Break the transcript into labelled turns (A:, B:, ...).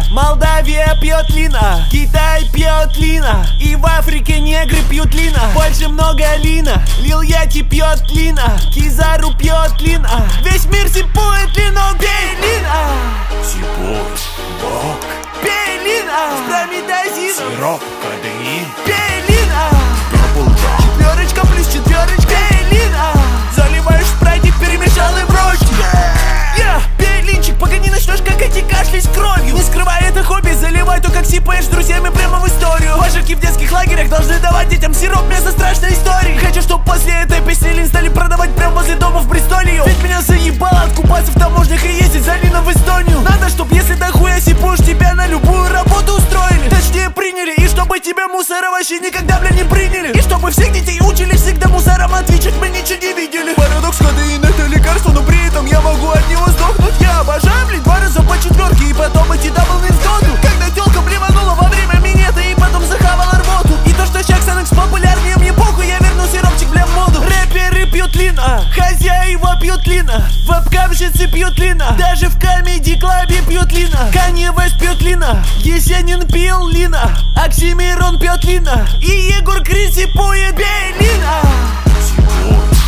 A: лина. Молдавия пьет лина, Китай пьет лина, и в Африке негры пьют лина. Больше много лина, Лил Яти пьет лина, Кизару пьет лина. Весь мир сипует лино, пей лина.
B: Сипует бок,
A: Пей лина. С промедазином,
B: сироп, кадеин,
A: пей лина.
B: даблджам.
A: Четверочка плюс четверочка, пей лина. Заливаешь в спрайте, перемешал и брось. Пей линчик, пока не начнешь какать и кашлять кровью. Не скрывай это хобби, заливай то, как сипаешь с друзьями прямо в историю. Пожарки в детских лагерях должны давать детям сироп вместо страшной истории. Хочу, чтоб после этой песни лин стали продавать прямо возле дома в Бристоле. Ведь меня заебало откупаться в таможнях и ездить за лином в Эстонию. Надо, чтоб если дохуя сипуешь, тебя на любую работу устроили. Точнее приняли, и чтобы тебя мусора вообще никогда, бля, не приняли. И чтобы всех детей учились всегда мусором отвечать, мы ничего не видели. Парадокс, кадеин это лекарство, но при этом я могу от него сдохнуть. Я обожаю, блин, 2 раза по четверке и потом идти даблмен в доту. Когда тёлка блеванула во время минета и потом захавала рвоту. И то, что сейчас Xanax популярнее, мне похуй, я верну сиропчик, бля, в моду. Рэперы пьют лина, хозяева пьют лина, вебкамщицы пьют лина, даже в комеди-клабе пьют лина. Канье Вест пьет лина, Есенин пил лина, Оксимирон пьет лина, и Егор Крид сипует, пей лина.
B: Сипует